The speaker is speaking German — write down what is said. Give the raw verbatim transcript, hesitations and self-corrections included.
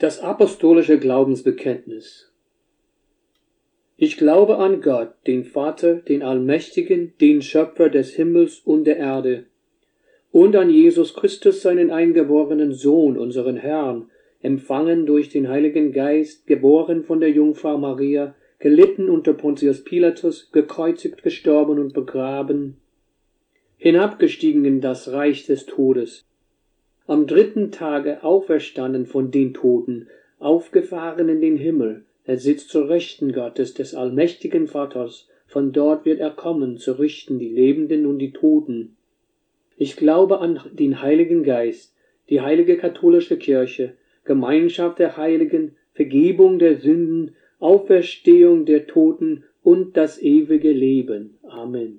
Das apostolische Glaubensbekenntnis. Ich glaube an Gott, den Vater, den Allmächtigen, den Schöpfer des Himmels und der Erde, und an Jesus Christus, seinen eingeborenen Sohn, unseren Herrn, empfangen durch den Heiligen Geist, geboren von der Jungfrau Maria, gelitten unter Pontius Pilatus, gekreuzigt, gestorben und begraben, hinabgestiegen in das Reich des Todes, am dritten Tage auferstanden von den Toten, aufgefahren in den Himmel, er sitzt zur Rechten Gottes, des allmächtigen Vaters, von dort wird er kommen, zu richten die Lebenden und die Toten. Ich glaube an den Heiligen Geist, die heilige katholische Kirche, Gemeinschaft der Heiligen, Vergebung der Sünden, Auferstehung der Toten und das ewige Leben. Amen.